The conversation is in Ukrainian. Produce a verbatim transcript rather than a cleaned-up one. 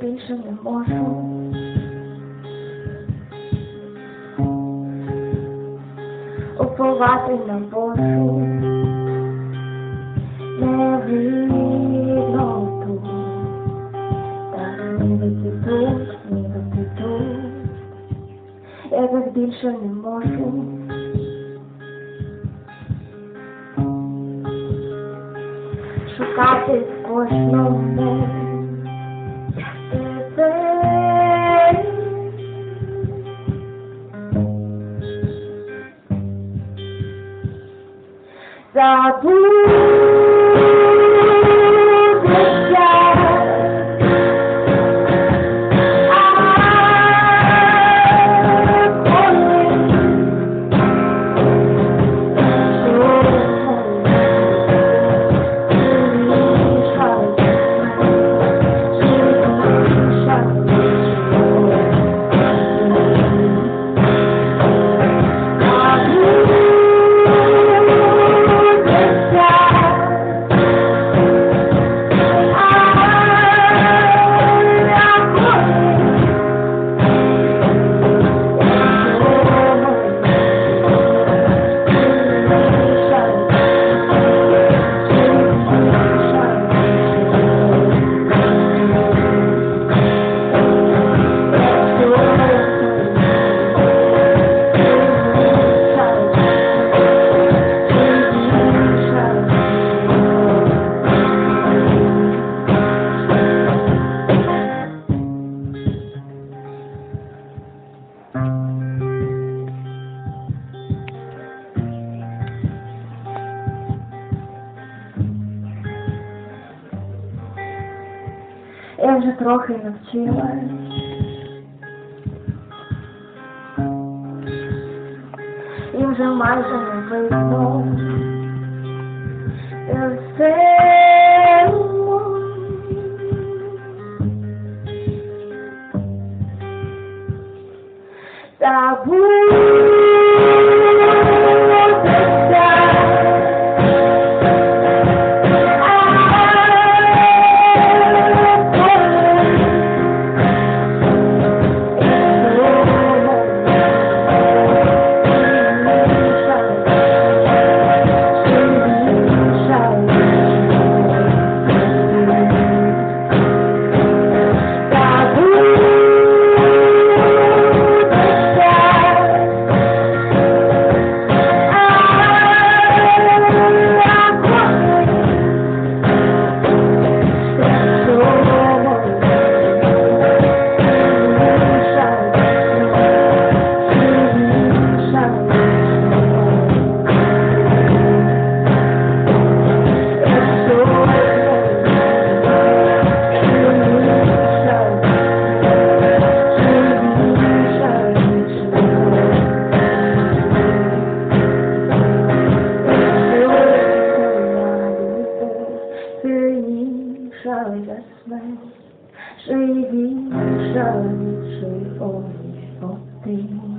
більше не можу. Уповати на Божу не видно тут, та ніби підуть, ніби підуть, я так більше не можу. Шукати в кожному тебе. Забудеться, а коли я вже трохи навчилась і вже майже не видно все. Живі, жаль, живої води.